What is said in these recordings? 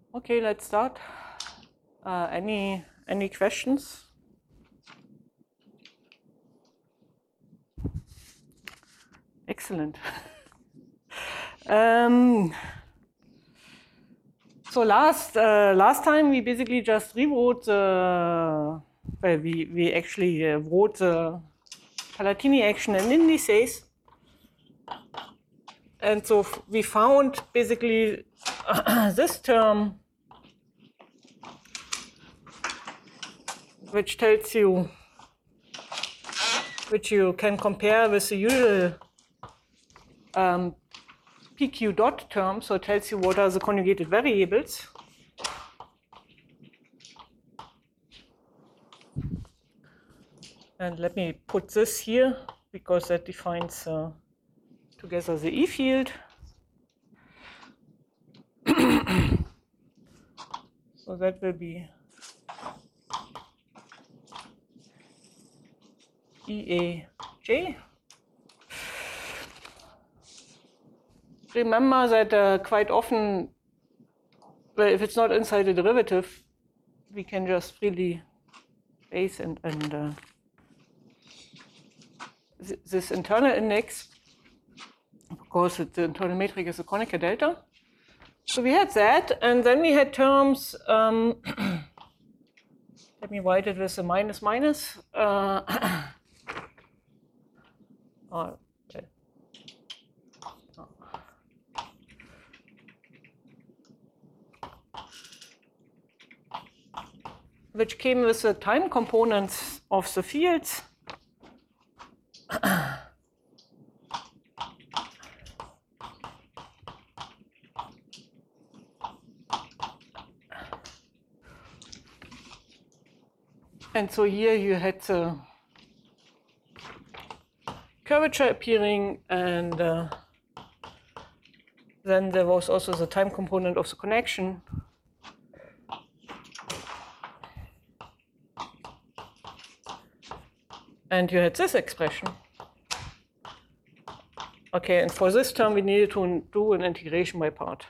Okay, let's start. Any questions? Excellent. So last time we basically just rewrote well, we actually wrote the Palatini action in indices, and so we found basically this term, which tells you, which you can compare with the usual PQ dot term, so it tells you what are the conjugated variables. And let me put this here because that defines together the E field. So that will be EAJ. Remember that quite often, well, if it's not inside the derivative, we can just freely base and this internal index, because the internal metric is a Kronecker delta. So we had that, and then we had terms, let me write it with a minus minus. Which came with the time components of the fields. And so here you had the curvature appearing, and then there was also the time component of the connection. And you had this expression. Okay, and for this term we needed to do an integration by part.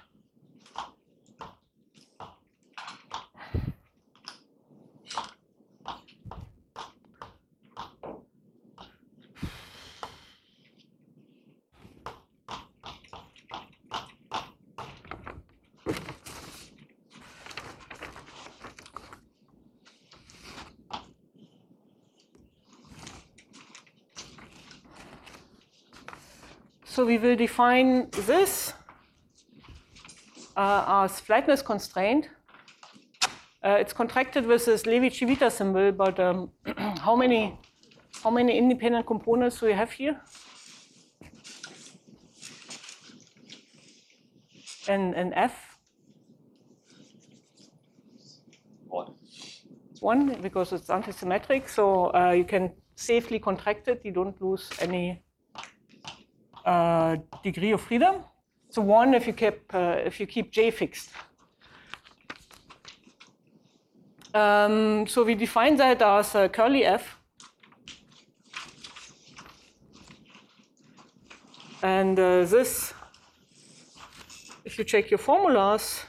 So we will define this as flatness constraint. It's contracted with this Levi-Civita symbol, but how many independent components do we have here? And F? One, because it's antisymmetric, so you can safely contract it. You don't lose any degree of freedom. So one if you keep J fixed. So we define that as curly F, and this, if you check your formulas,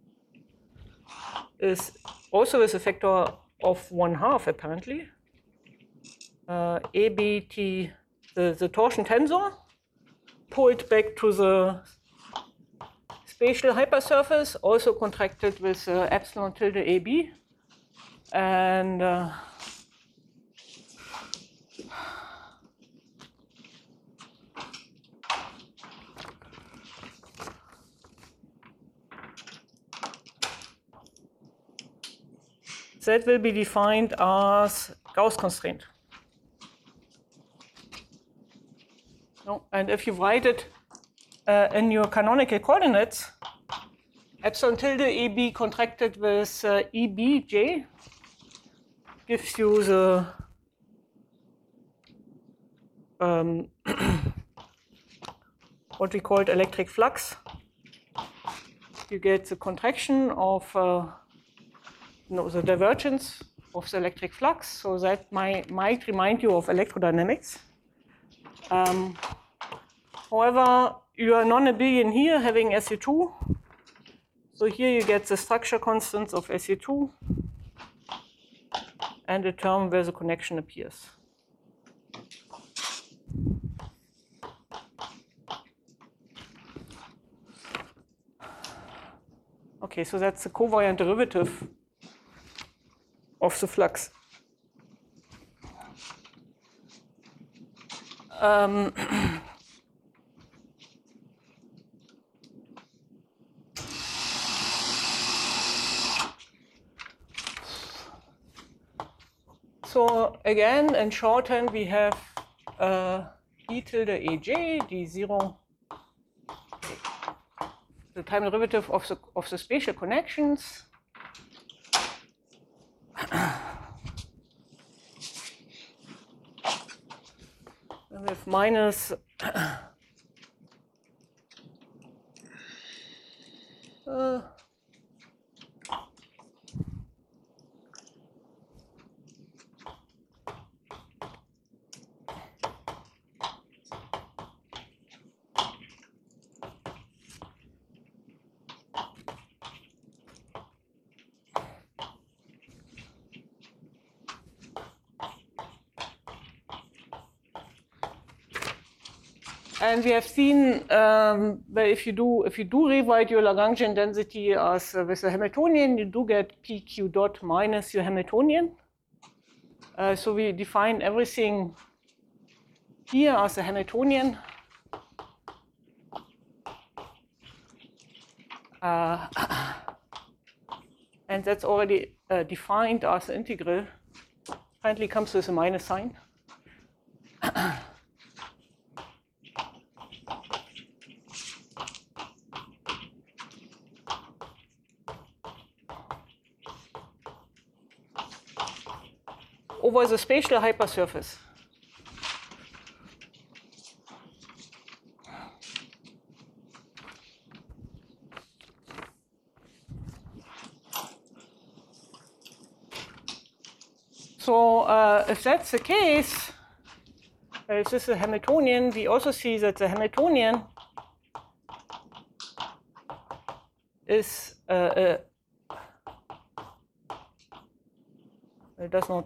is also with a factor of 1/2 apparently. ABT, the torsion tensor, pulled back to the spatial hypersurface, also contracted with epsilon tilde AB. And that will be defined as Gauss constraint. No, and if you write it in your canonical coordinates, epsilon tilde AB contracted with EBJ gives you the what we called electric flux. You get the contraction of the divergence of the electric flux, so that might remind you of electrodynamics. However, you are non-abelian here having SU2, So here you get the structure constants of SU2 and a term where the connection appears. Okay, so that's the covariant derivative of the flux. So again, in shorthand, we have E tilde Aj, d0, the time derivative of the spatial connections. And we have minus and we have seen that if you do rewrite your Lagrangian density as with a Hamiltonian, you do get PQ dot minus your Hamiltonian. So we define everything here as a Hamiltonian. And that's already defined as an integral. Finally comes with a minus sign. Over the spatial hypersurface. So if that's the case, if this is a Hamiltonian, we also see that the Hamiltonian is it does not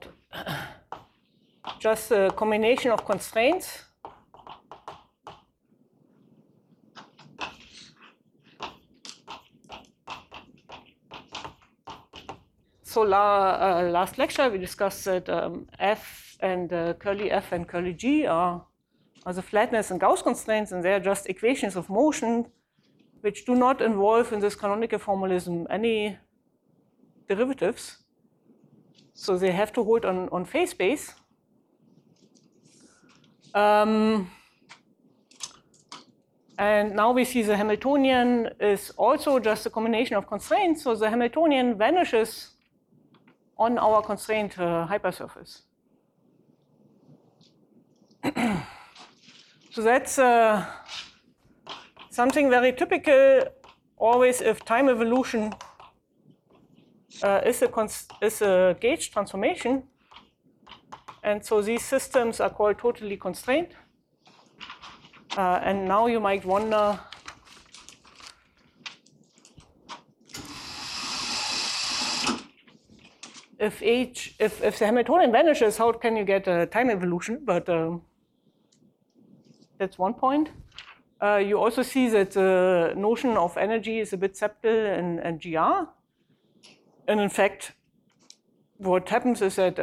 just a combination of constraints. So last lecture we discussed that f and curly f and curly g are the flatness and Gauss constraints, and they are just equations of motion which do not involve in this canonical formalism any derivatives. So they have to hold on phase space. And now we see the Hamiltonian is also just a combination of constraints. So the Hamiltonian vanishes on our constrained hypersurface. So that's something very typical always if time evolution is a gauge transformation. And so these systems are called totally constrained. And now you might wonder, if the Hamiltonian vanishes, how can you get a time evolution? But that's one point. You also see that the notion of energy is a bit subtle in GR. And in fact, what happens is that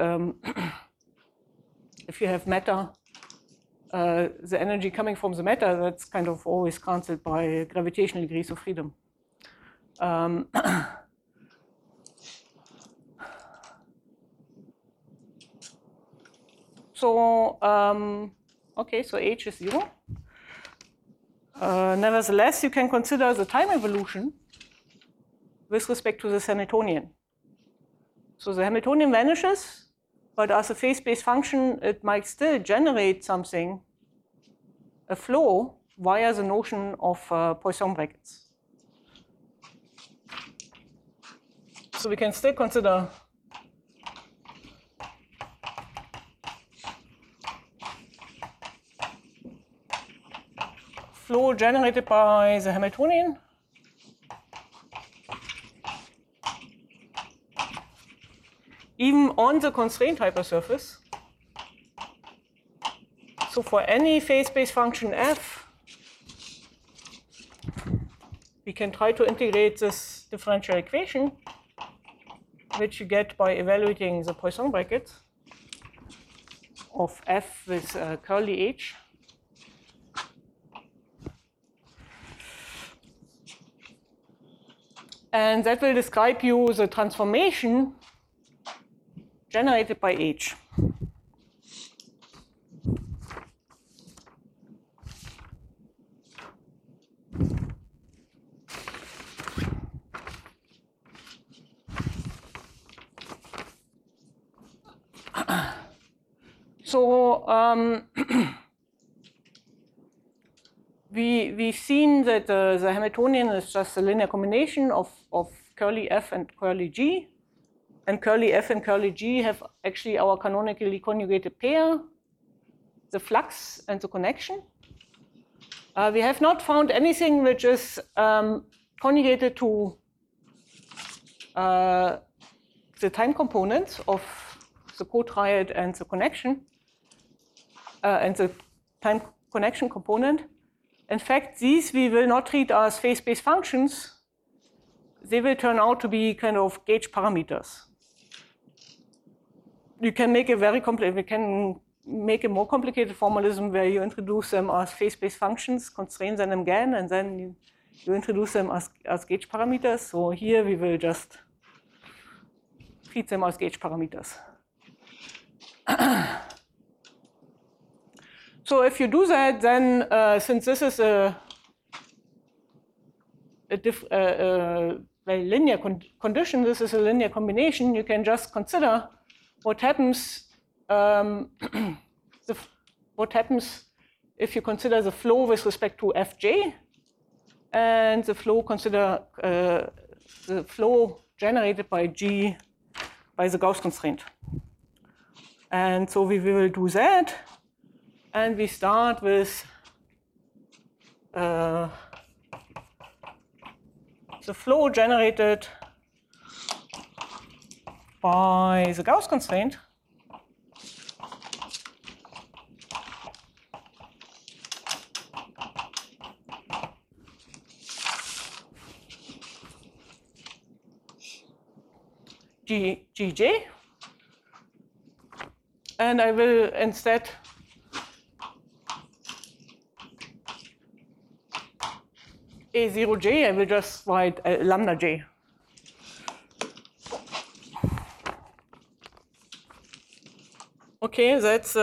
if you have matter, the energy coming from the matter, that's kind of always cancelled by gravitational degrees of freedom. So, okay, so H is 0. Nevertheless, you can consider the time evolution with respect to this Hamiltonian. So the Hamiltonian vanishes, but as a phase-space function, it might still generate something, a flow, via the notion of Poisson brackets. So we can still consider flow generated by the Hamiltonian even on the constrained hypersurface. So for any phase-space function f, we can try to integrate this differential equation, which you get by evaluating the Poisson bracket of f with curly h. And that will describe you the transformation generated by h. So we've seen that the Hamiltonian is just a linear combination of curly f and curly g. And curly f and curly g have actually our canonically conjugated pair, the flux and the connection. We have not found anything which is conjugated to the time components of the cotriad and the connection, and the time connection component. In fact, these we will not treat as phase-space functions. They will turn out to be kind of gauge parameters. You can make a more complicated formalism where you introduce them as phase-space functions, constrain them again, and then you introduce them as gauge parameters. So here we will just treat them as gauge parameters. So if you do that, then since this is a linear condition, this is a linear combination, you can just consider what happens what happens if you consider the flow with respect to fj, and the flow the flow generated by g by the Gauss constraint. And so we will do that, and we start with the flow generated by the Gauss constraint. Gj, and I will instead A0j, I will just write lambda j. Okay, that's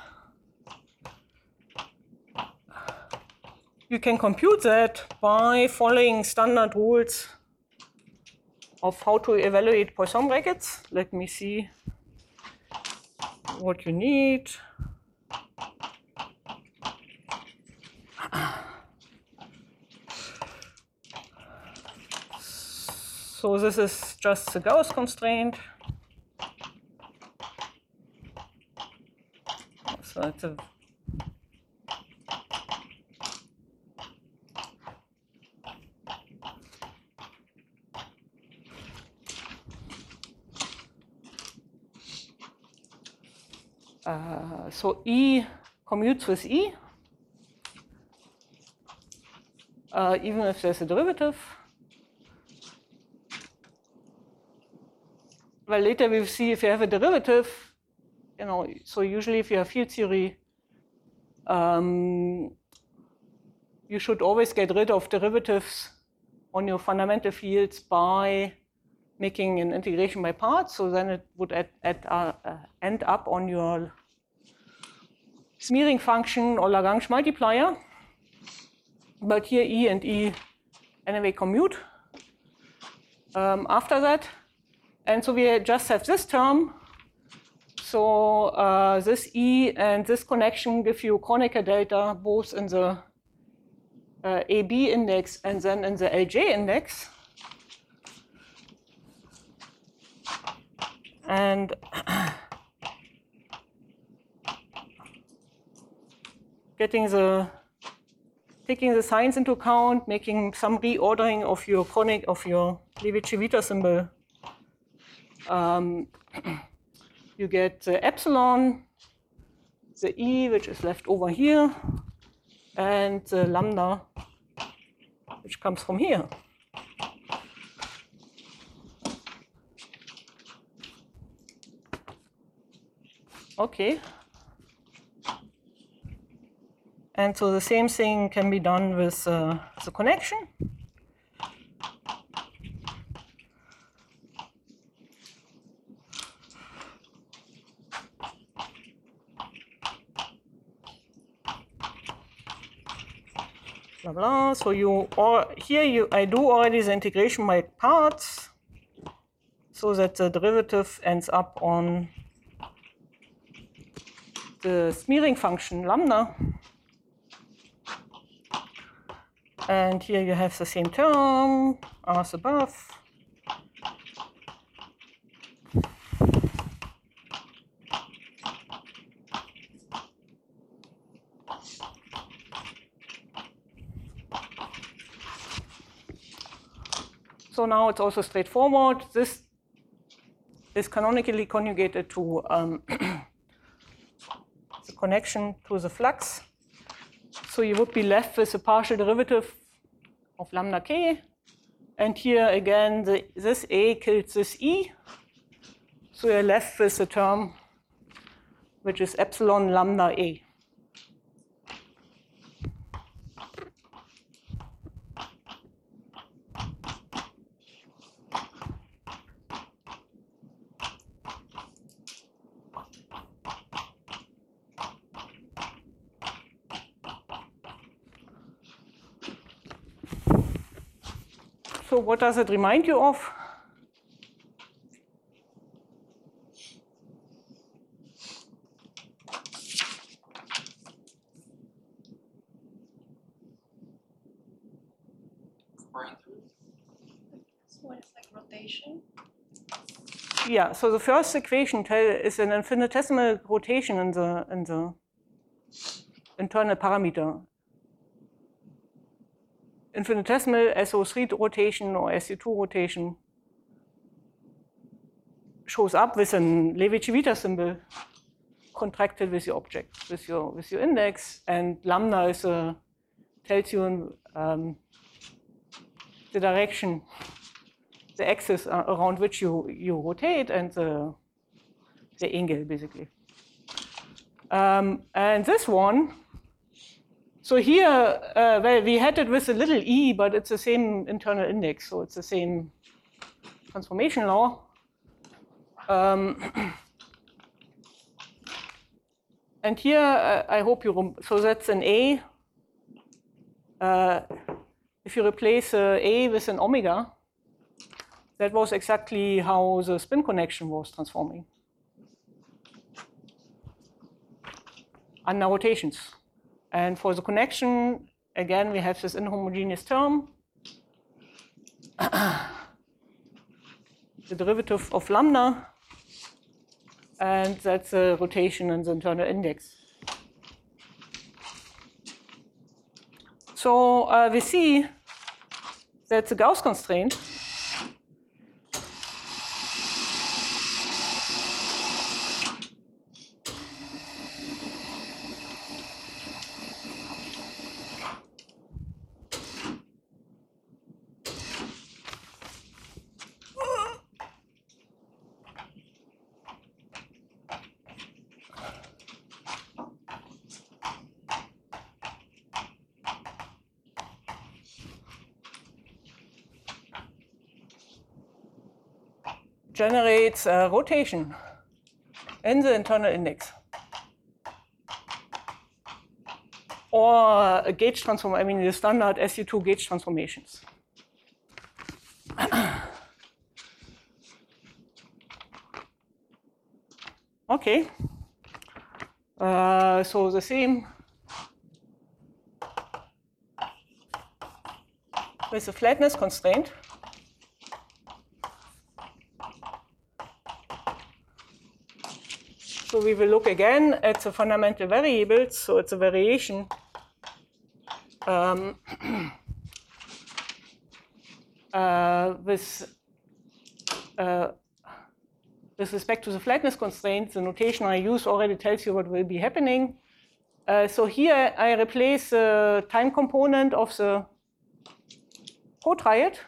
you can compute that by following standard rules of how to evaluate Poisson brackets. Let me see what you need. So this is just the Gauss constraint. So it's a so E commutes with E, even if there's a derivative. Well, later we'll see if you have a derivative, so usually if you have field theory, you should always get rid of derivatives on your fundamental fields by making an integration by parts, so then it would end up on your smearing function or Lagrange multiplier. But here E and E anyway commute after that. And so we just have this term. So this E and this connection give you Kronecker delta both in the AB index and then in the LJ index. And taking the signs into account, making some reordering of your Levi-Civita symbol You get the epsilon, the E, which is left over here, and the lambda, which comes from here. Okay. And so the same thing can be done with the connection. Blah, blah. So I do already the integration by parts, so that the derivative ends up on the smearing function lambda. And here you have the same term as above. So now it's also straightforward. This is canonically conjugated to the connection to the flux. So you would be left with a partial derivative of lambda k. And here again, this A kills this E. So you're left with a term which is epsilon lambda A. So what does it remind you of? So it's like rotation. Yeah, so the first equation is an infinitesimal rotation in the internal parameter. Infinitesimal SO3 rotation or SU2 rotation shows up with a Levi-Civita symbol contracted with your object, with your index, and lambda tells you the direction, the axis around which you rotate, and the angle basically. And this one. So here, well, we had it with a little e, but it's the same internal index, so it's the same transformation law. And here, I hope so that's an A. If you replace A with an omega, that was exactly how the spin connection was transforming under rotations. And for the connection, again, we have this inhomogeneous term, the derivative of lambda, and that's the rotation in the internal index. So we see that the Gauss constraint generates a rotation in the internal index. Or a gauge transform, I mean the standard SU2 gauge transformations. Okay. So the same with the flatness constraint. So we will look again at the fundamental variables. So it's a variation with with respect to the flatness constraint, the notation I use already tells you what will be happening. So here I replace the time component of the cotriad,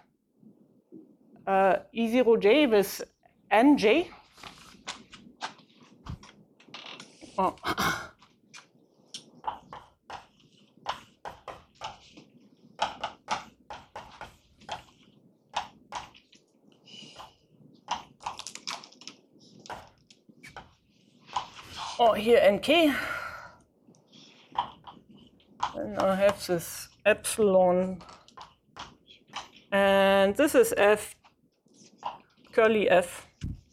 E0j with nj. Oh. Or here nk. And I have this epsilon. And this is f curly f.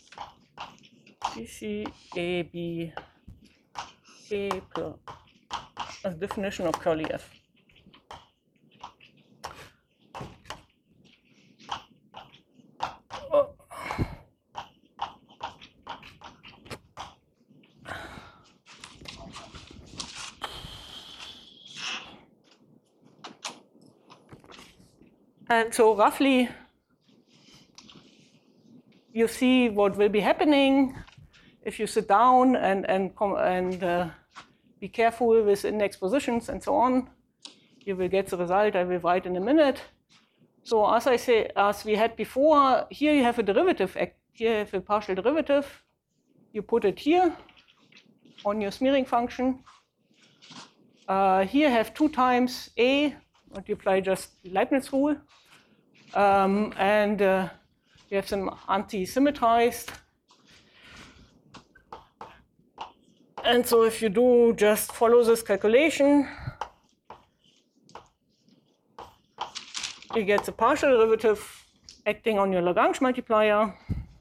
CC A B A plus a definition of curly f. Oh. And so roughly you see what will be happening if you sit down and be careful with index positions and so on. You will get the result I will write in a minute. So as I say, as we had before, here you have a derivative. Here you have a partial derivative. You put it here on your smearing function. Here you have 2 times a, but you apply just Leibniz rule. You have some anti-symmetrized. And so if you do just follow this calculation, you get the partial derivative acting on your Lagrange multiplier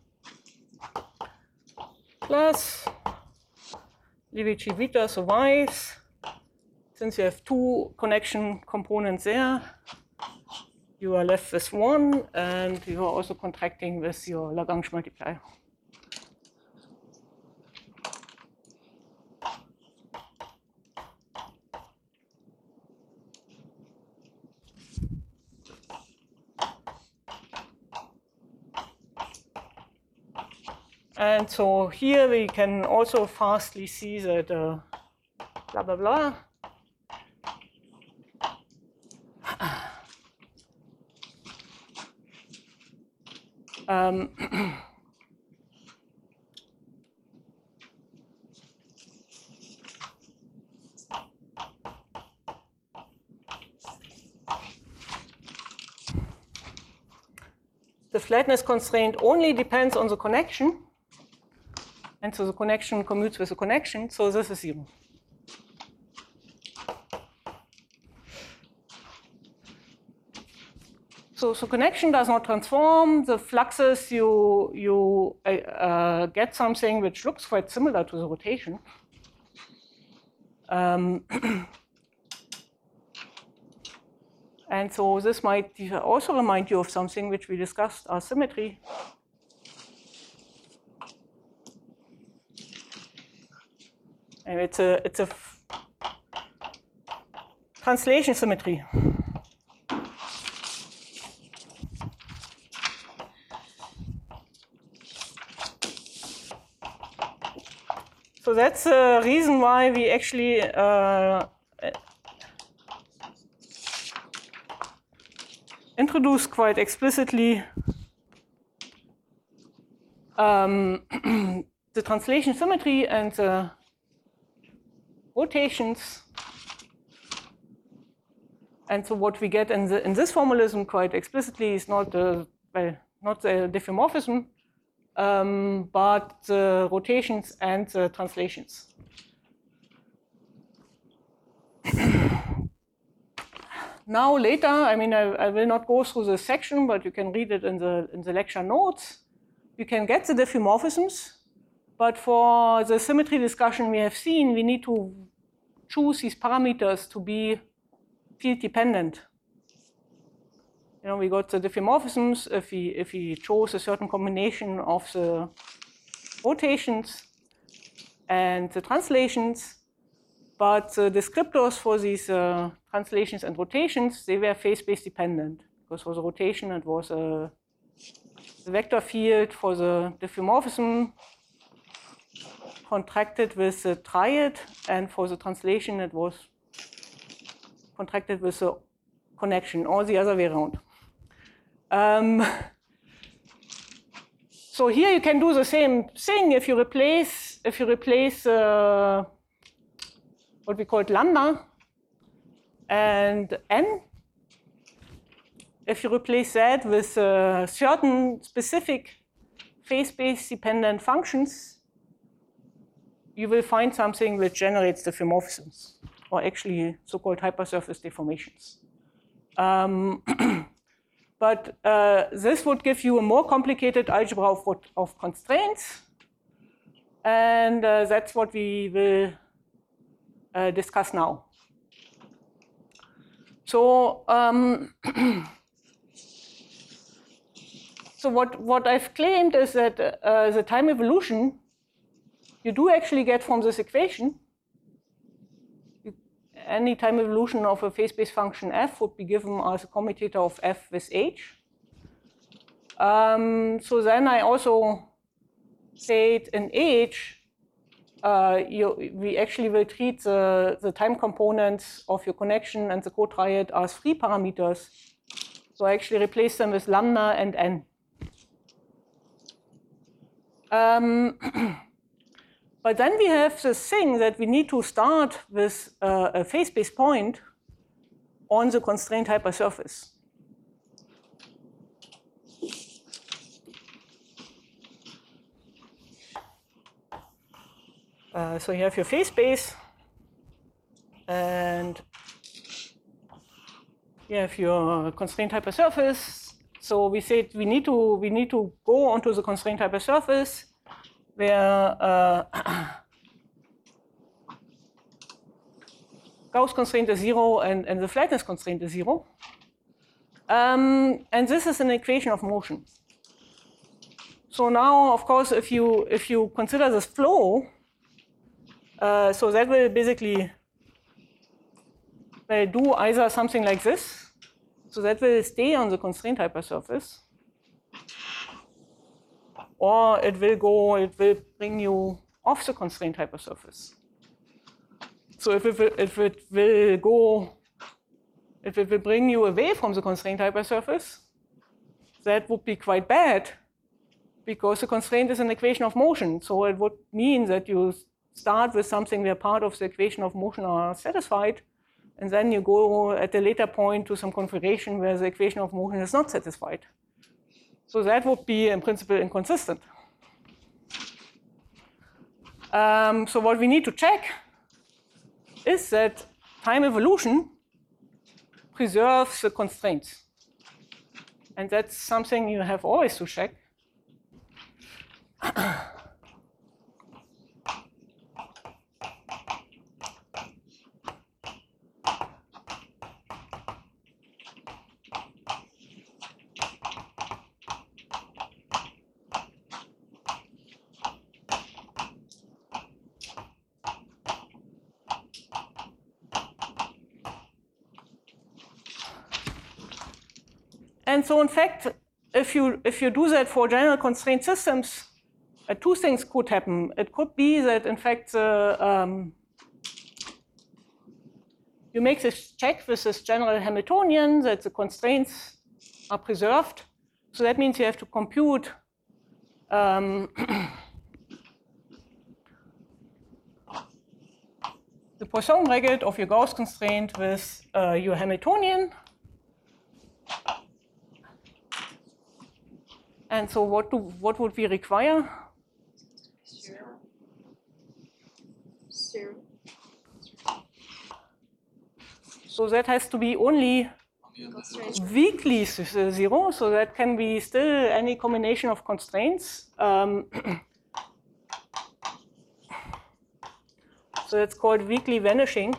plus Levi-G Vita survives. Since you have 2 connection components there, you are left with 1, and you are also contracting with your Lagrange multiplier. And so here we can also fastly see that blah, blah, blah. The flatness constraint only depends on the connection. And so the connection commutes with the connection, so this is 0. So connection does not transform. The fluxes, you get something which looks quite similar to the rotation. And so this might also remind you of something which we discussed, our symmetry. And it's a translation symmetry. So that's the reason why we actually introduce quite explicitly the translation symmetry and the rotations. And so what we get in this formalism quite explicitly is not the diffeomorphism, but the rotations and the translations. Now later, I mean, I will not go through this section, but you can read it in the lecture notes. You can get the diffeomorphisms, but for the symmetry discussion we have seen, we need to choose these parameters to be field dependent. You know, we got the diffeomorphisms if we chose a certain combination of the rotations and the translations, but the descriptors for these translations and rotations, they were phase space dependent, because for the rotation it was a the vector field for the diffeomorphism contracted with the triad, and for the translation it was contracted with the connection, or the other way around. So here you can do the same thing if you replace what we call lambda and n. If you replace that with certain specific phase space dependent functions, you will find something which generates diffeomorphisms, or actually so-called hypersurface deformations. But this would give you a more complicated algebra of constraints, and that's what we will discuss now. So, so what I've claimed is that the time evolution you do actually get from this equation. Any time evolution of a phase space function f would be given as a commutator of f with h. So then I also said in h, we actually will treat the time components of your connection and the cotriad as free parameters. So I actually replace them with lambda and n. But then we have this thing that we need to start with a phase space point on the constrained hypersurface. So you have your phase space, and you have your constrained hypersurface. So we said we need to go onto the constrained hypersurface where Gauss constraint is 0 and the flatness constraint is 0. And this is an equation of motion. So now, of course, if you consider this flow, so that will basically do either something like this. So that will stay on the constrained hypersurface, or it will bring you off the constrained hypersurface. So if it will bring you away from the constrained hypersurface, that would be quite bad, because the constraint is an equation of motion. So it would mean that you start with something where part of the equation of motion are satisfied, and then you go at a later point to some configuration where the equation of motion is not satisfied. So that would be, in principle, inconsistent. So what we need to check is that time evolution preserves the constraints. And that's something you have always to check. And so, in fact, if you do that for general constraint systems, two things could happen. It could be that, in fact, you make this check with this general Hamiltonian that the constraints are preserved. So that means you have to compute the Poisson bracket of your Gauss constraint with your Hamiltonian. And so what would we require? 0. So that has to be only weakly 0. So that can be still any combination of constraints. So that's called weakly vanishing,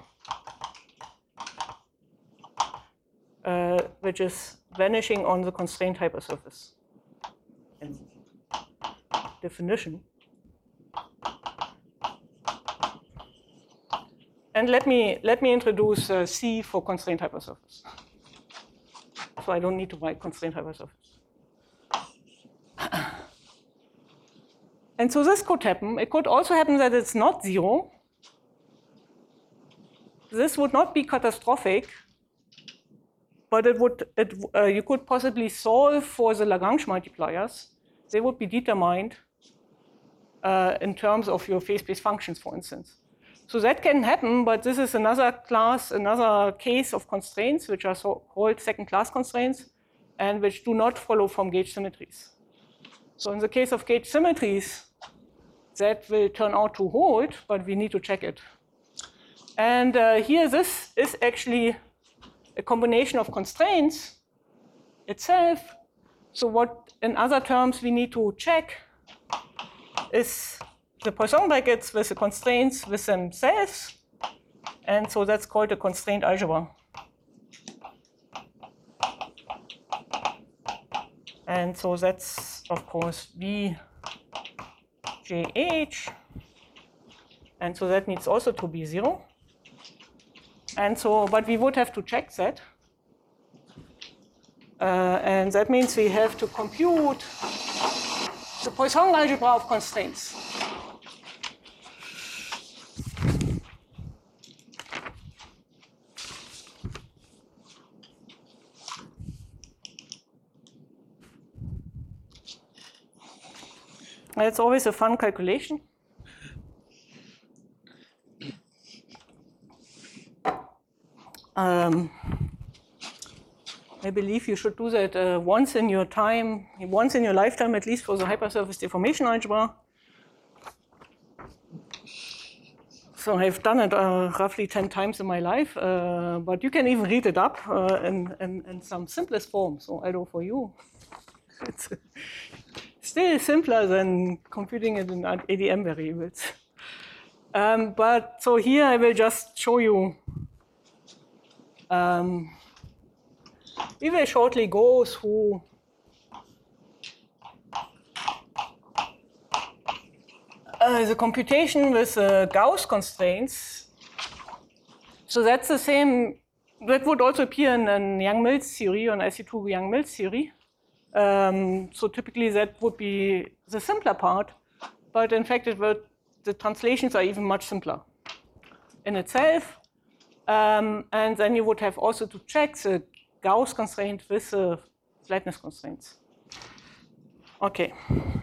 which is vanishing on the constrained hypersurface. In definition. And let me introduce C for constrained hypersurface. So I don't need to write constrained hypersurface. And so this could happen. It could also happen that it's not 0. This would not be catastrophic, but you could possibly solve for the Lagrange multipliers. They would be determined in terms of your phase-space functions, for instance. So that can happen, but this is another class, another case of constraints, which are so-called second-class constraints, and which do not follow from gauge symmetries. So in the case of gauge symmetries, that will turn out to hold, but we need to check it. And here, this is actually a combination of constraints itself. So what, in other terms, we need to check is the Poisson brackets with the constraints with themselves. And so that's called a constraint algebra. And so that's, of course, BJH. And so that needs also to be 0. And so, but we would have to check that. And that means we have to compute the Poisson algebra of constraints. It's always a fun calculation. I believe you should do that once in your lifetime, at least for the hypersurface deformation algebra. So I've done it roughly 10 times in my life, but you can even read it up in some simplest form. So I do for you. It's still simpler than computing it in ADM variables. But so here I will just show you. We will shortly go through the computation with Gauss constraints. So that's the same, that would also appear in Yang-Mills theory, on IC2 Yang-Mills theory. So typically that would be the simpler part, but in fact the translations are even much simpler in itself. And then you would have also to check the Gauss constraint with the flatness constraints. Okay.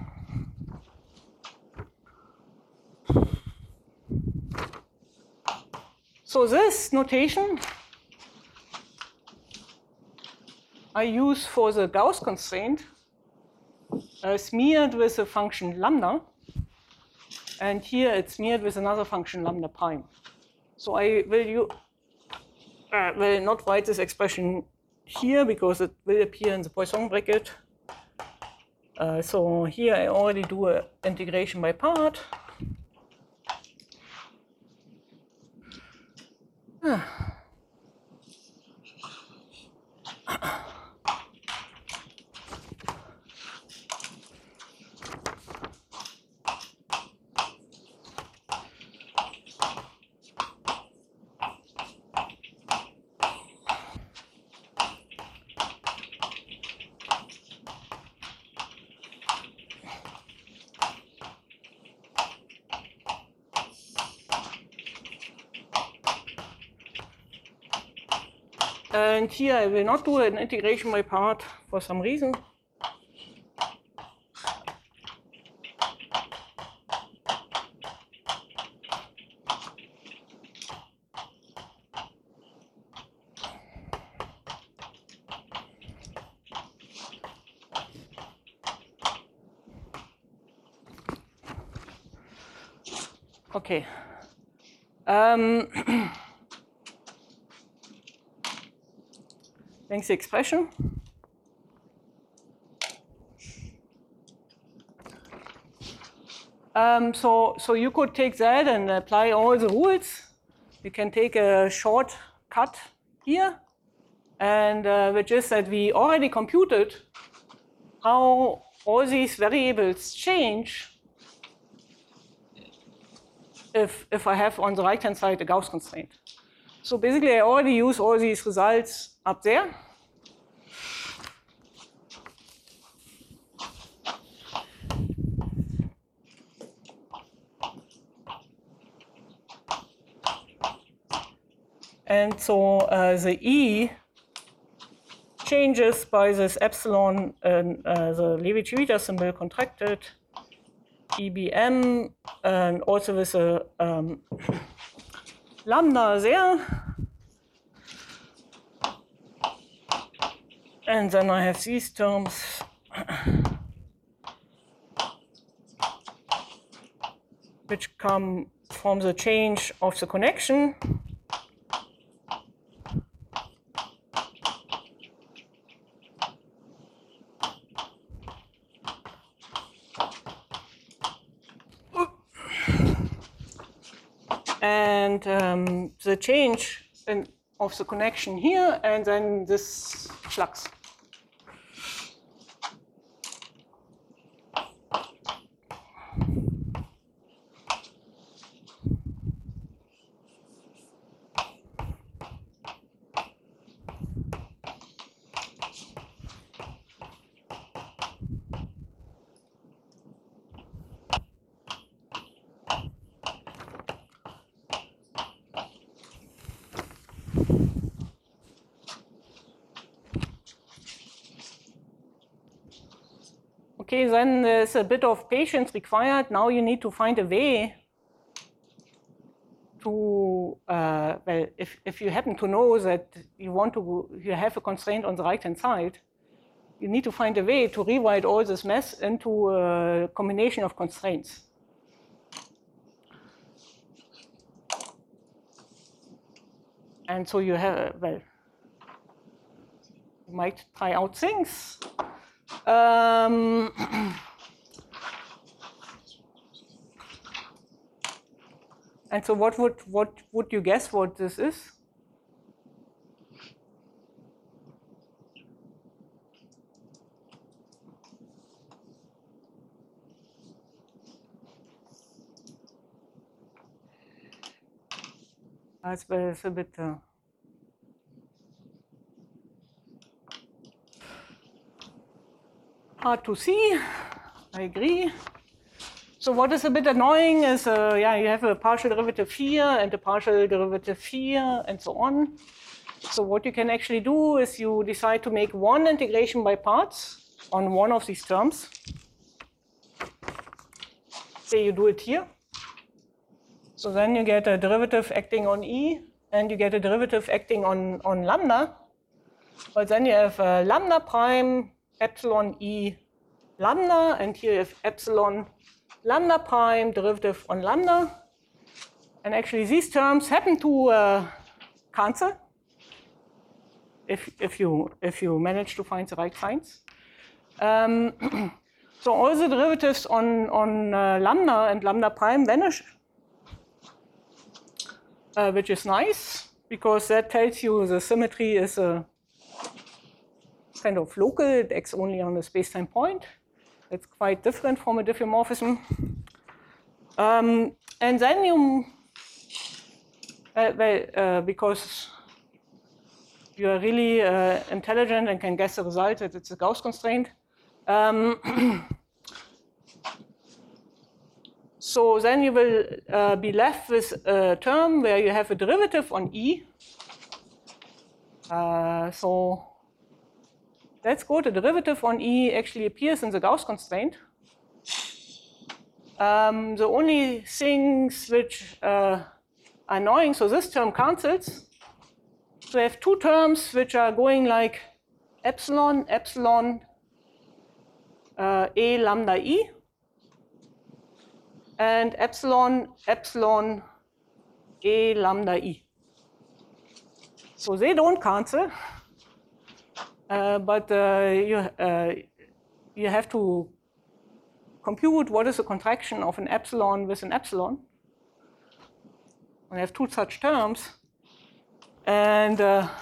So this notation I use for the Gauss constraint smeared with a function lambda. And here it's smeared with another function lambda prime. So I will not write this expression here because it will appear in the Poisson bracket. So here I already do an integration by part. And here I will not do an integration by part for some reason. Okay. Thanks the expression. So you could take that and apply all the rules. You can take a short cut here, and which is that we already computed how all these variables change if I have on the right-hand side a Gauss constraint. So basically, I already use all these results up there. And so the E changes by this epsilon, the Levi-Civita symbol contracted, EBM, and also with a lambda there. And then I have these terms. Which come from the change of the connection. And the change of the connection here, and then this flux. Okay, then there's a bit of patience required. Now you need to find a way to, well, if you happen to know that you have a constraint on the right-hand side, you need to find a way to rewrite all this mess into a combination of constraints. And so you have, well, you might try out things. And so what would you guess what this is? It's a bit hard to see. I agree. So what is a bit annoying is, yeah, you have a partial derivative here and a partial derivative here and so on. So what you can actually do is you decide to make one integration by parts on one of these terms. Say you do it here. So then you get a derivative acting on E, and you get a derivative acting on lambda. But then you have lambda prime epsilon E lambda, and here you have epsilon lambda prime derivative on lambda. And actually these terms happen to cancel if you manage to find the right signs. So all the derivatives on lambda and lambda prime vanish, which is nice, because that tells you the symmetry is a kind of local, it acts only on a space-time point. It's quite different from a diffeomorphism. And then you, because you are really intelligent and can guess the result that it's a Gauss constraint. So then you will be left with a term where you have a derivative on E. So that's good. The derivative on E actually appears in the Gauss constraint. The only things which are annoying, so this term cancels. So I have two terms which are going like epsilon, epsilon, A lambda E, and epsilon, epsilon, A lambda E. So they don't cancel, but you have to compute what is the contraction of an epsilon with an epsilon. I have two such terms, and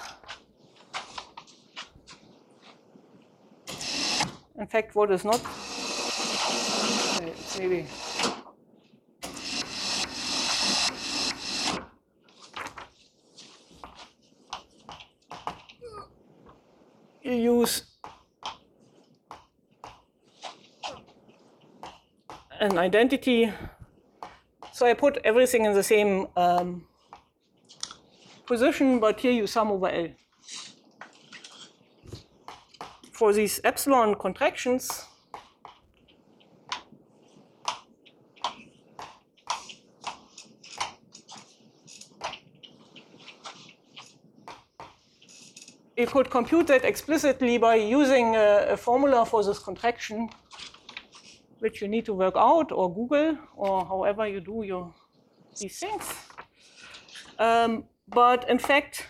in fact, what is not, maybe. You use an identity. So I put everything in the same position, but here you sum over L. For these epsilon contractions, you could compute that explicitly by using a formula for this contraction, which you need to work out or Google or however you do these things. But in fact,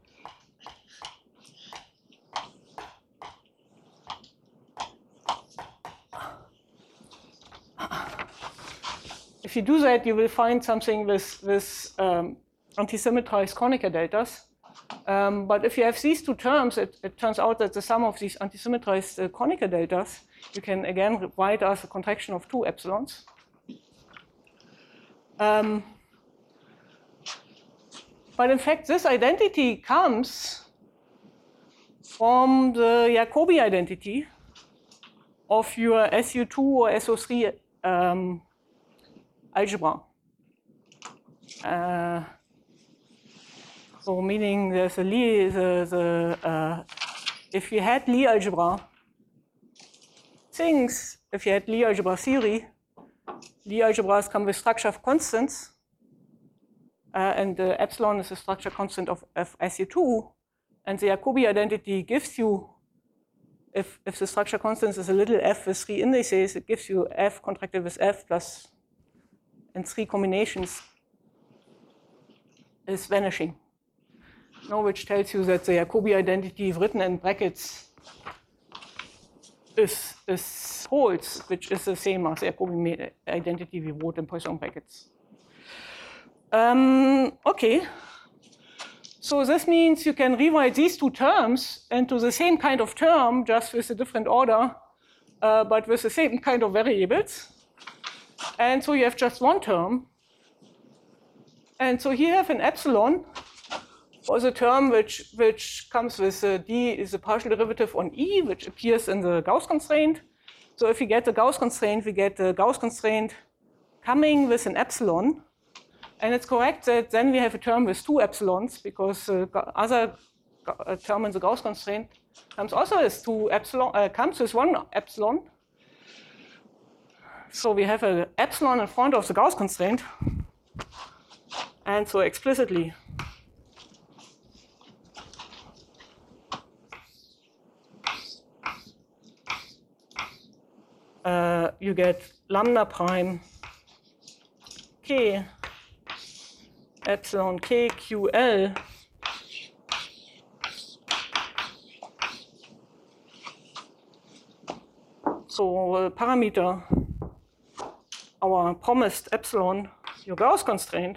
if you do that, you will find something with antisymmetrized Kronecker deltas. But if you have these two terms, it turns out that the sum of these antisymmetrized Kronecker deltas, you can again write as a contraction of 2 epsilons. But in fact, this identity comes from the Jacobi identity of your SU2 or SO3 algebra. So meaning there's a Lie, if you had Lie algebra things, if you had Lie algebra theory, Lie algebras come with structure of constants, and epsilon is a structure constant of SU2, and the Jacobi identity gives you, if the structure constant is a little f with 3 indices, it gives you f contracted with f plus in 3 combinations is vanishing. No, which tells you that the Jacobi identity written in brackets holds, which is the same as the Jacobi identity we wrote in Poisson brackets. Okay, so this means you can rewrite these two terms into the same kind of term, just with a different order, but with the same kind of variables. And so you have just one term. And so here you have an epsilon for the term which comes with d is a partial derivative on E, which appears in the Gauss constraint. So if we get the Gauss constraint, we get the Gauss constraint coming with an epsilon. And it's correct that then we have a term with 2 epsilons, because the other term in the Gauss constraint comes also with 2 epsilon, comes with 1 epsilon. So we have an epsilon in front of the Gauss constraint. And so explicitly, you get lambda prime k epsilon k ql so parameter, our promised epsilon, your Gauss constraint,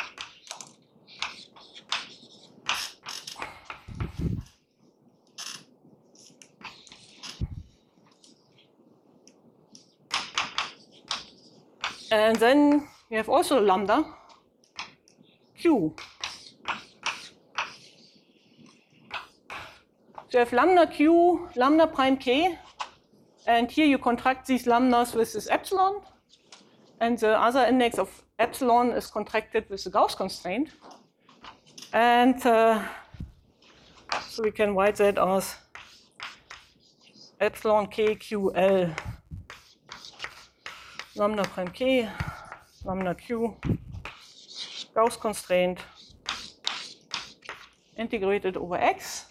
and then you have also lambda q. So you have lambda q, lambda prime k, and here you contract these lambdas with this epsilon, and the other index of epsilon is contracted with the Gauss constraint. And so we can write that as epsilon k ql lambda prime k, lambda q, Gauss constraint, integrated over x.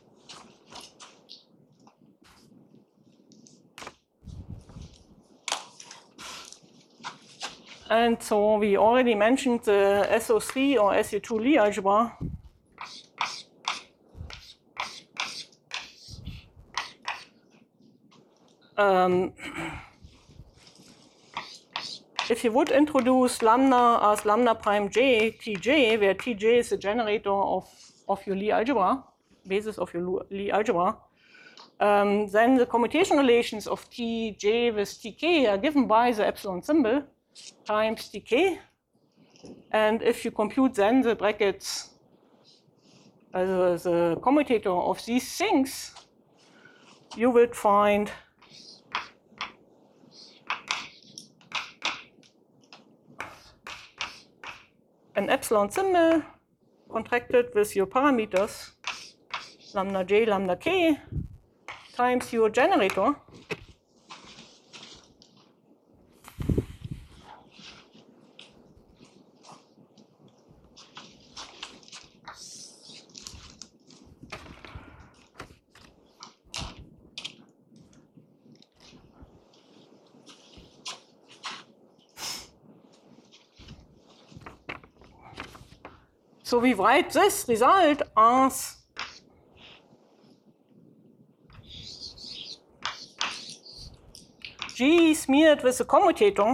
And so we already mentioned the SO3 or SU2 Lie algebra. If you would introduce lambda as lambda prime j, Tj, where Tj is the generator of your Lie algebra, basis of your Lie algebra, then the commutation relations of Tj with Tk are given by the epsilon symbol times Tk. And if you compute then the brackets, the commutator of these things, you will find an epsilon symbol contracted with your parameters, lambda j, lambda k, times your generator. So we write this result as G smeared with a commutator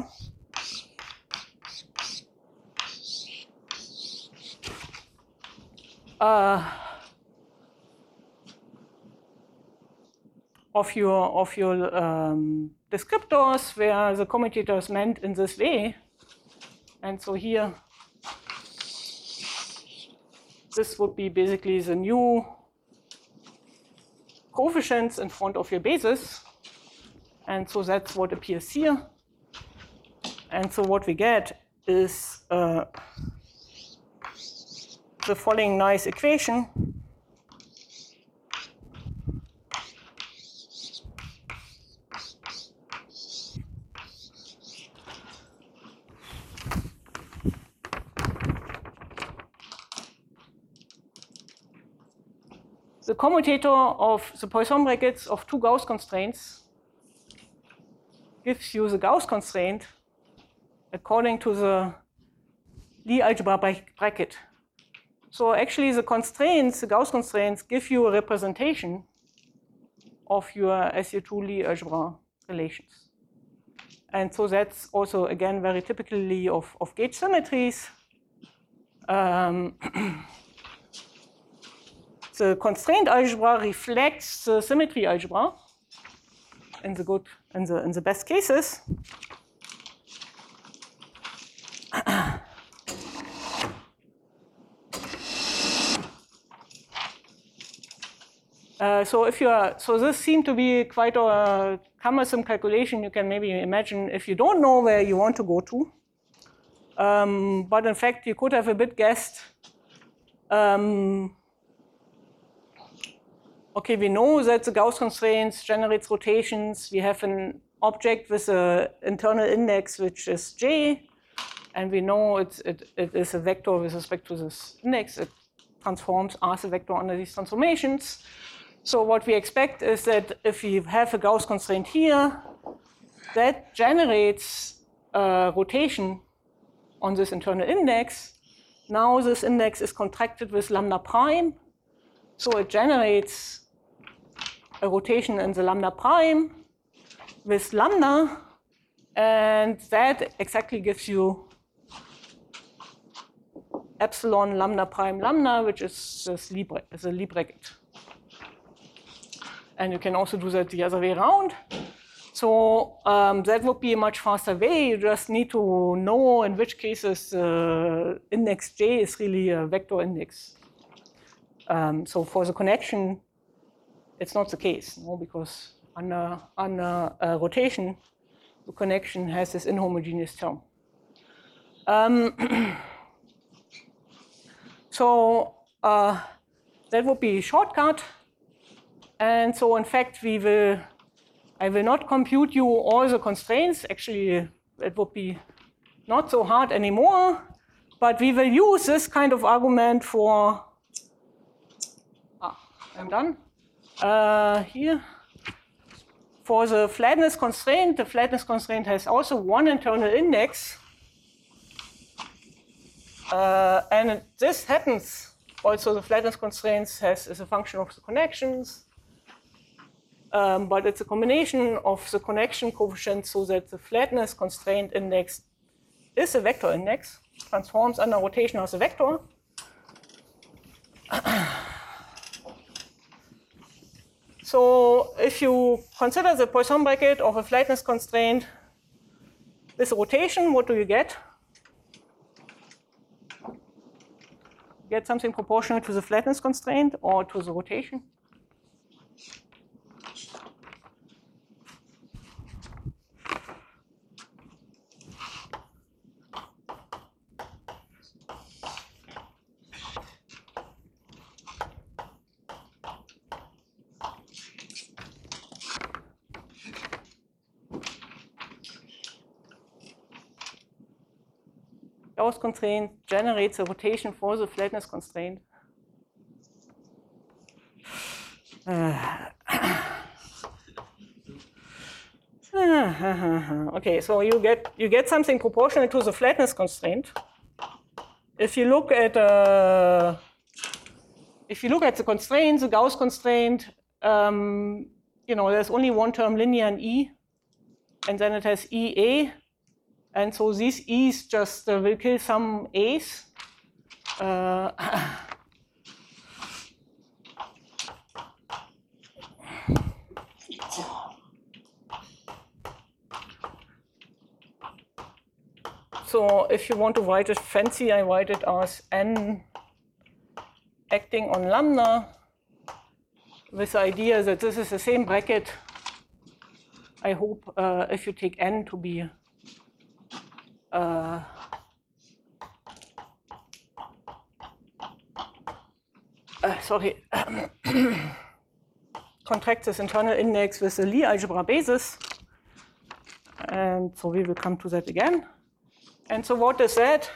of your descriptors where the commutator is meant in this way. And so here, this would be basically the new coefficients in front of your basis. And so that's what appears here. And so what we get is the following nice equation. The commutator of the Poisson brackets of two Gauss constraints gives you the Gauss constraint according to the Lie algebra bracket. So actually the constraints, the Gauss constraints, give you a representation of your SU2 Lie algebra relations. And so that's also, again, very typically of gauge symmetries. The constraint algebra reflects the symmetry algebra in the best cases. So this seemed to be quite a cumbersome calculation. You can maybe imagine if you don't know where you want to go to. But in fact, you could have a bit guessed. Okay, we know that the Gauss constraints generates rotations. We have an object with an internal index, which is j, and we know it is a vector with respect to this index. It transforms as a vector under these transformations. So what we expect is that if we have a Gauss constraint here, that generates a rotation on this internal index. Now this index is contracted with lambda prime, so it generates a rotation in the lambda prime with lambda, and that exactly gives you epsilon lambda prime lambda, which is this Lie bracket. And you can also do that the other way around. So that would be a much faster way. You just need to know in which cases index j is really a vector index. So for the connection, it's not the case, no, because under rotation, the connection has this inhomogeneous term. So that would be a shortcut. And so in fact, I will not compute you all the constraints. Actually, it would be not so hard anymore. But we will use this kind of argument for, I'm done. Here, for the flatness constraint, the flatness constraint has also one internal index. And this happens also, the flatness constraints is a function of the connections. But it's a combination of the connection coefficients so that the flatness constraint index is a vector index, transforms under rotation as a vector. So if you consider the Poisson bracket of a flatness constraint with a rotation, what do you get? You get something proportional to the flatness constraint or to the rotation. Gauss constraint generates a rotation for the flatness constraint. Okay, so you get something proportional to the flatness constraint. If you look at the constraint, the Gauss constraint, there's only one term linear in E, and then it has EA, and so these E's just will kill some A's. So if you want to write it fancy, I write it as n acting on lambda, with the idea that this is the same bracket. I hope if you take n to be contract this internal index with the Lie algebra basis. And so we will come to that again. And so what is that?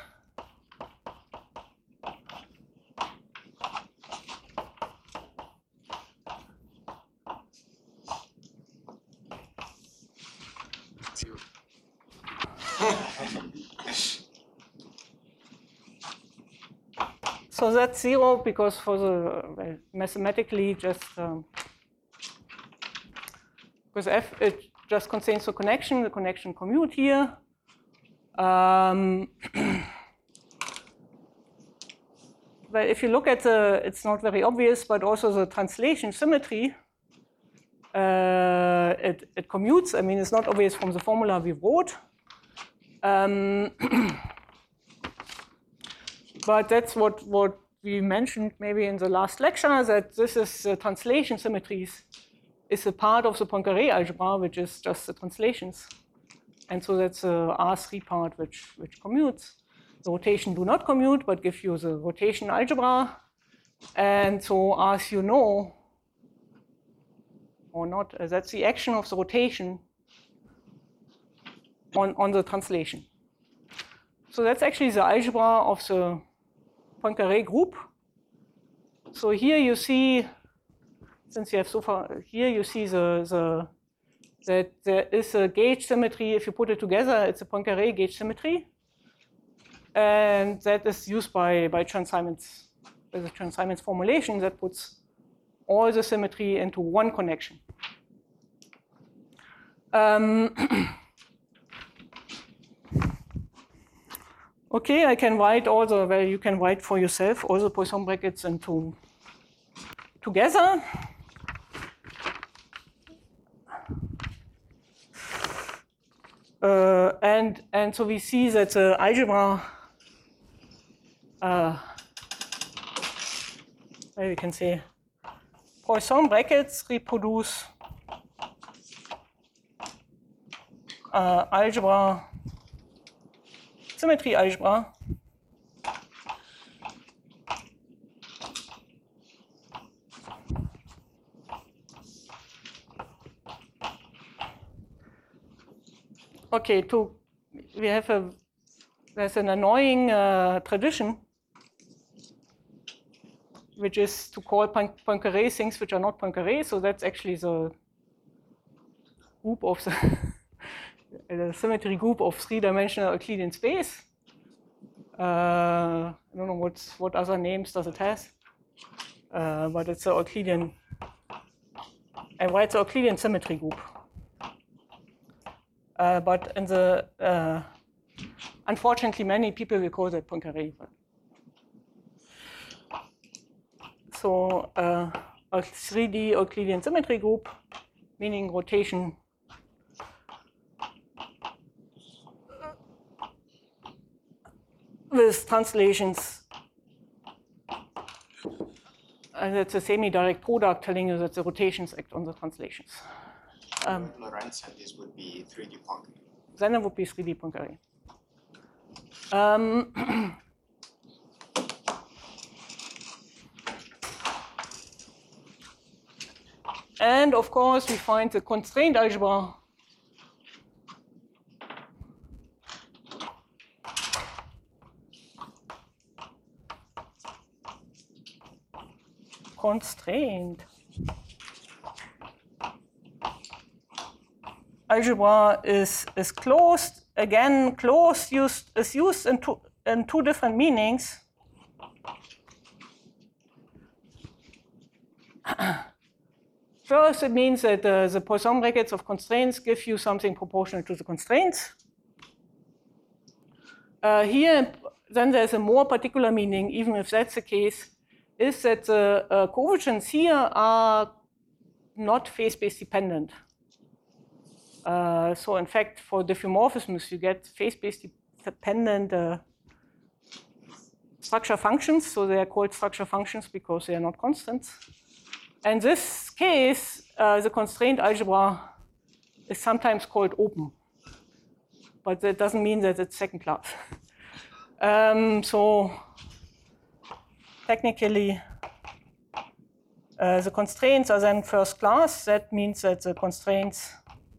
So that's 0 because for the mathematically just because f it just contains the connection commute here. Well, if you look at it's not very obvious, but also the translation symmetry, it commutes. I mean, it's not obvious from the formula we wrote. But that's what we mentioned maybe in the last lecture, that this is translation symmetries is a part of the Poincaré algebra, which is just the translations. And so that's the R3 part which commutes. The rotation do not commute, but give you the rotation algebra. And so as you know, or not, that's the action of the rotation on the translation. So that's actually the algebra of the Poincaré group. So here you see, since you have so far, here you see that there is a gauge symmetry. If you put it together, it's a Poincaré gauge symmetry. And that is used by Chern-Simons. There's a Chern-Simons formulation that puts all the symmetry into one connection. Okay, I can write you can write for yourself all the Poisson brackets together. And so we see that the algebra, we can say Poisson brackets reproduce algebra, symmetry algebra. Okay, there's an annoying tradition, which is to call Poincaré things which are not Poincaré. So that's actually the group of the symmetry group of three-dimensional Euclidean space. I don't know what other names does it has, but it's a Euclidean. I write the Euclidean symmetry group. But in the unfortunately, many people will call that Poincaré. So a 3D Euclidean symmetry group, meaning rotation with translations. And it's a semi-direct product telling you that the rotations act on the translations. Lorentz, and this would be 3D Poincaré. Then it would be 3D Poincaré. And of course, we find the constraint algebra. constrained algebra is closed. Again, closed is used in two different meanings. First, it means that the Poisson brackets of constraints give you something proportional to the constraints. Here, then there's a more particular meaning, even if that's the case, is that the coefficients here are not phase-space dependent. So in fact, for diffeomorphisms, you get phase-space dependent structure functions. So they are called structure functions because they are not constants. In this case, the constraint algebra is sometimes called open. But that doesn't mean that it's second class. So technically, the constraints are then first class. That means that the constraints,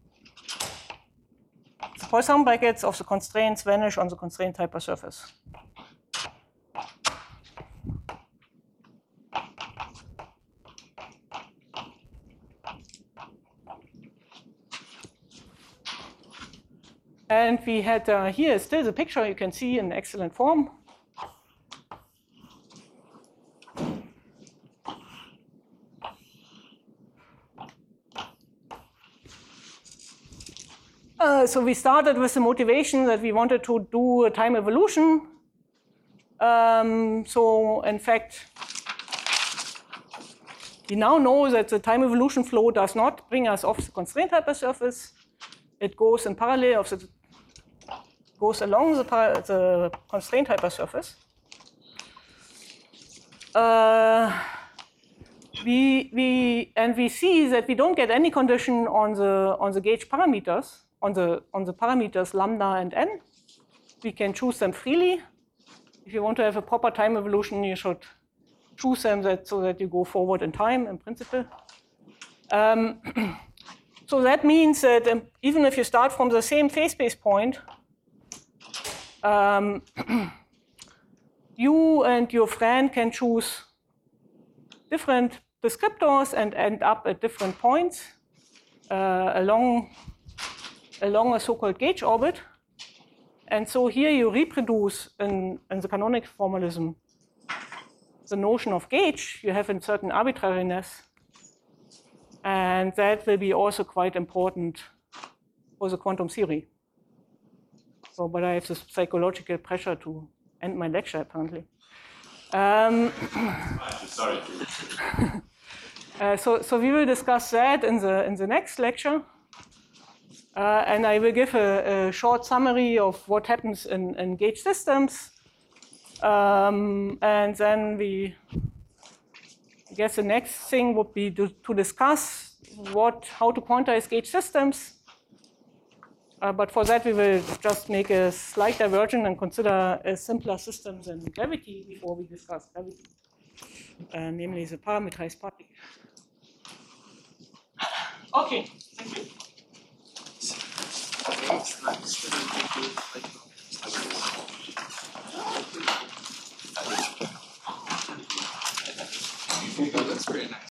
the Poisson brackets of the constraints vanish on the constraint hypersurface. And we had here still the picture you can see in excellent form. So we started with the motivation that we wanted to do a time evolution. So in fact, we now know that the time evolution flow does not bring us off the constraint hypersurface. It goes in parallel of the goes along the constraint hypersurface. We see that we don't get any condition on the gauge parameters, on the parameters lambda and n. We can choose them freely. If you want to have a proper time evolution, you should choose them so that you go forward in time, in principle. So that means that even if you start from the same phase space point, you and your friend can choose different descriptors and end up at different points along a so-called gauge orbit. And so here you reproduce in the canonical formalism the notion of gauge. You have a certain arbitrariness. And that will be also quite important for the quantum theory. So, but I have this psychological pressure to end my lecture, apparently. Sorry. So we will discuss that in the next lecture. And I will give a short summary of what happens in gauge systems. And then I guess the next thing would be to discuss how to quantize gauge systems. But for that, we will just make a slight diversion and consider a simpler system than gravity before we discuss gravity, namely the parameterized particle. Okay, thank you. That's very nice.